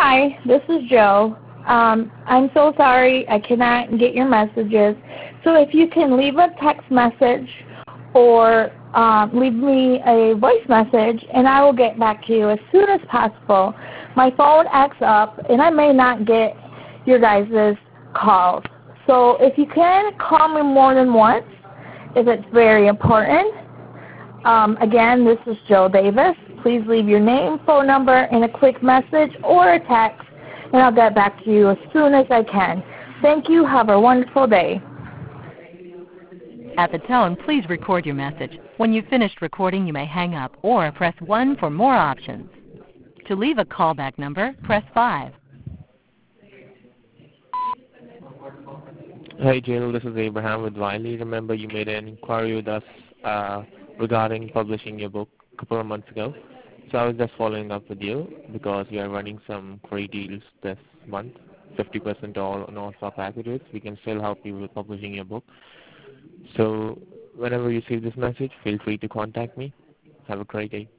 Hi, this is Joe. I'm so sorry I cannot get your messages. So if you can leave a text message or leave me a voice message, and I will get back to you as soon as possible. My phone acts up, and I may not get your guys' calls. So if you can, call me more than once if it's very important. Again, this is Joe Davis. Please leave your name, phone number, and a quick message or a text, and I'll get back to you as soon as I can. Thank you. Have a wonderful day. At the tone, please record your message. When you've finished recording, you may hang up or press 1 for more options. To leave a callback number, press 5. Hey Jill, this is Abraham with Wiley. Remember you made an inquiry with us regarding publishing your book a couple of months ago. So I was just following up with you because we are running some great deals this month, 50% all on all our packages. We can still help you with publishing your book. So whenever you see this message, feel free to contact me. Have a great day.